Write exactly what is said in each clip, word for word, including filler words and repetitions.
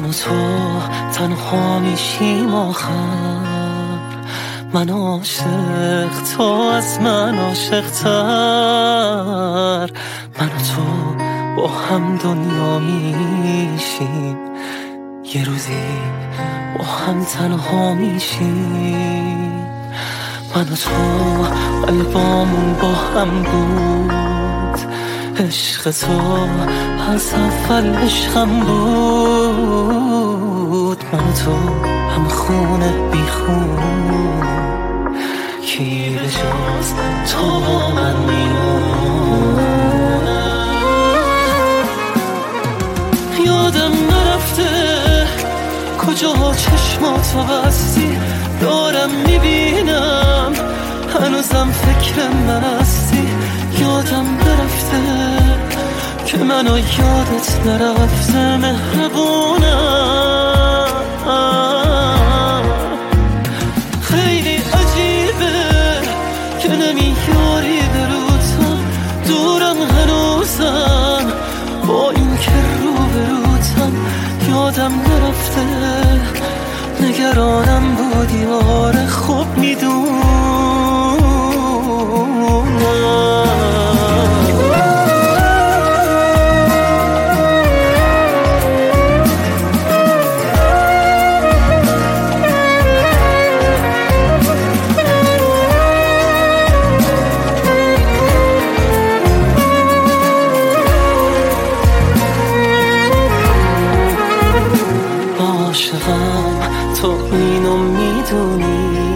من و تو تنها میشیم آخر، من عاشق تو از من عاشق تر. من و تو با هم دنیا میشیم، یه روزی با هم تنها میشیم. من و تو قلبامون با هم بود، عشق تو از اول عشقم بود. من و تو هم خونه بی خون، کی به جز تو با من میمونه. یادم نرفته کجا چشماتو بستی، دارم میبینم هنوزم فکر من هستی. یادم نرفته که منو یادت نرفته مهربونم. خیلی عجیبه که نمیاری بروتم، دورم هنوزم با این که رو بروتم. یادم نرفته نگرانم بودی، آره خوب میدونم. تو اینو میدونی،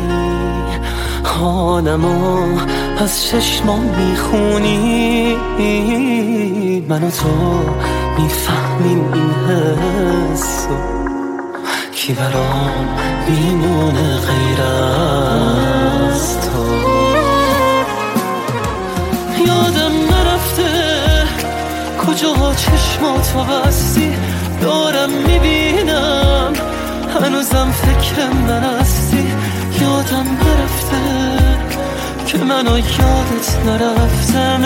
حالمو از چشمام میخونی. من و تو میفهمیم این حسو، کی برام میمونه غیر از تو. یادم نرفته کجا چشماتو بستی، دارم میبینم هنوزم فکر من هستی. یادم نرفته که منو یادت نرفته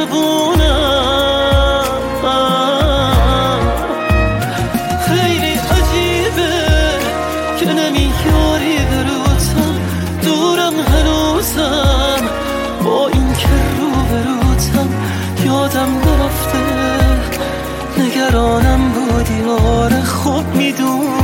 مهربونم. خیلی عجیبه که نمیاری بروتم، دورم هنوزم با این که رو بروتم. یادم نرفته نگرانم بودی، آره خوب میدونم.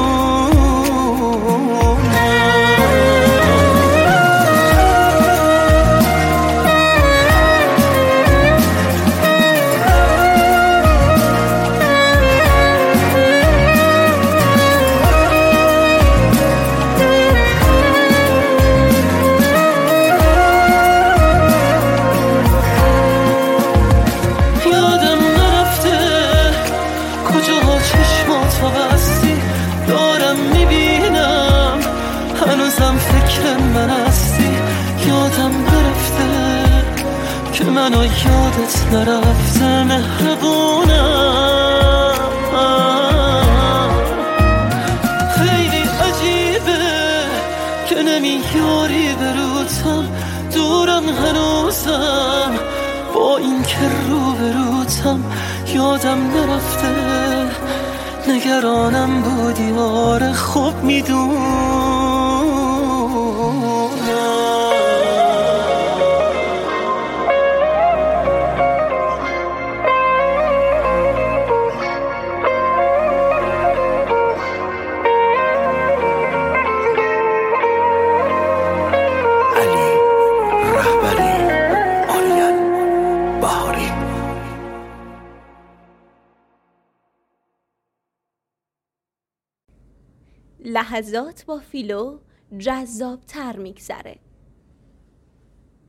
منو یادت نرفته مهربونم. خیلی عجیبه که نمیاری بروتم، دورم هنوزم با این که رو بروتم. یادم نرفته نگرانم بودی، آره خوب میدونم. لحظات با فیلو جذاب‌تر میگذره.